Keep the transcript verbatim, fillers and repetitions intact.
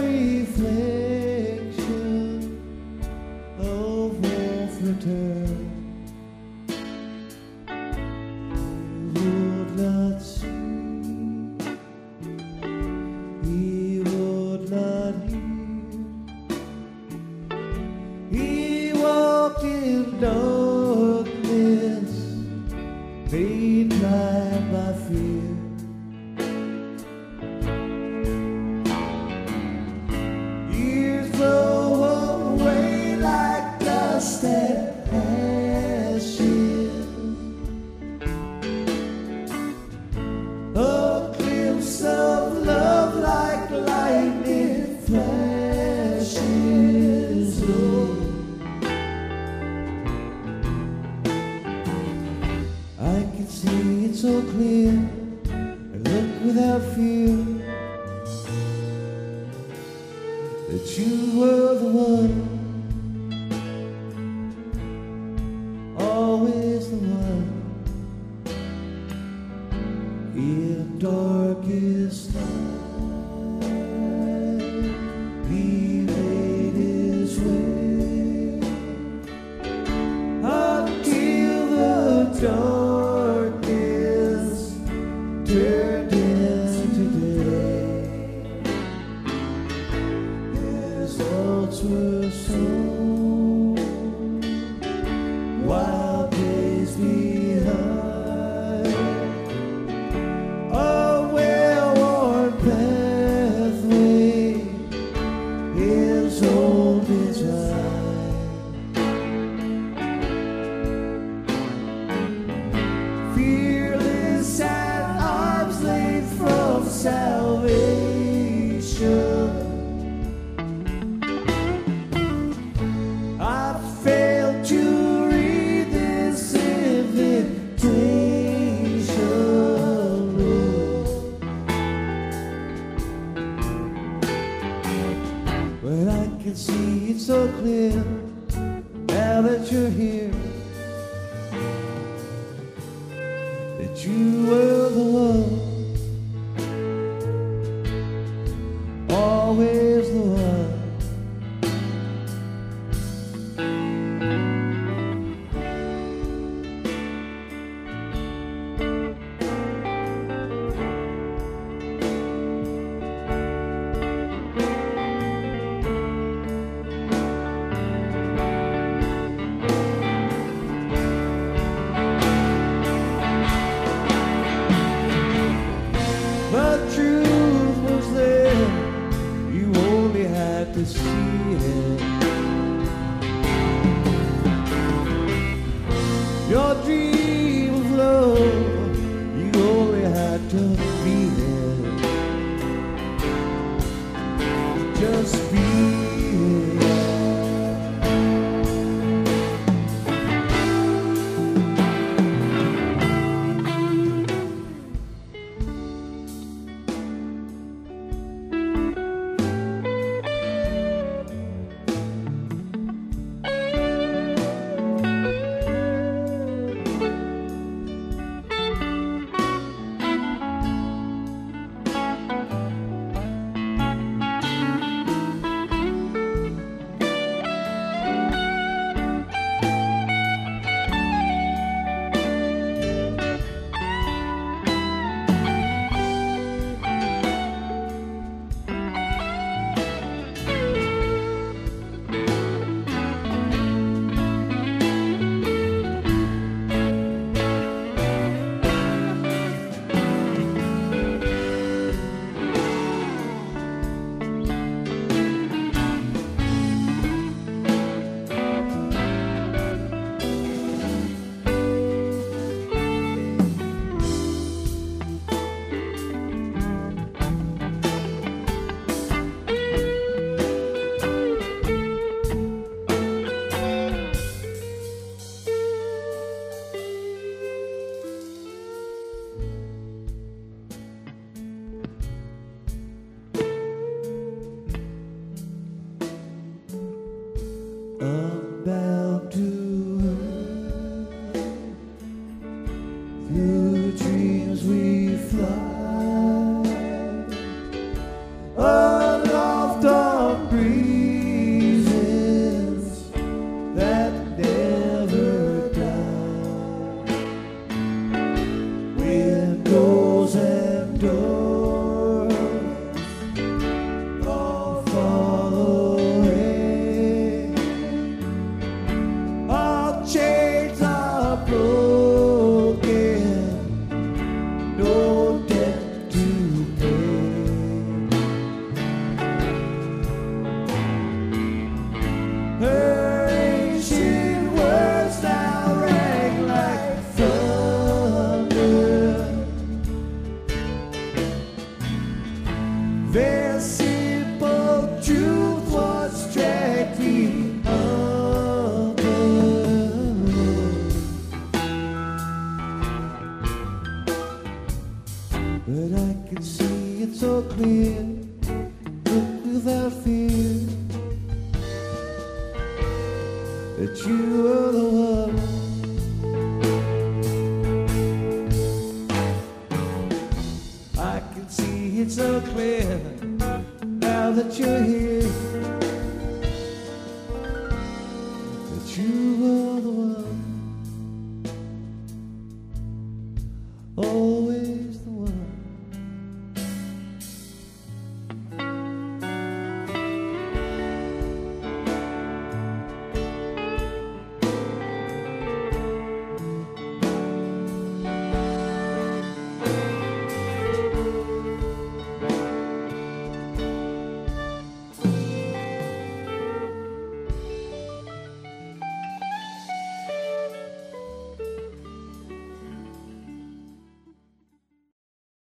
reflection of Wolf return. He would not see, he would not hear. He walked in darkness, made blind by fear. Years blow away like dust and ashes. A glimpse of love like lightning flashes. Oh, I can see it so clear. I look without fear that you were the one, always the one. In darkest night, he made his way until the darkness turned into day. His thoughts were sown, wild days behind. A well-worn pathway, his own design. Fearless at arm's length from salvation. I failed to read this invitation, but I can see it so clear now that you're here, that you were the one, always the one. The truth was there, you only had to see it. Your dream of love, you only had to be there. Just be it. so clear. Look without fear that you are the one. I can see it so clear now that you're here, that you are the one. Always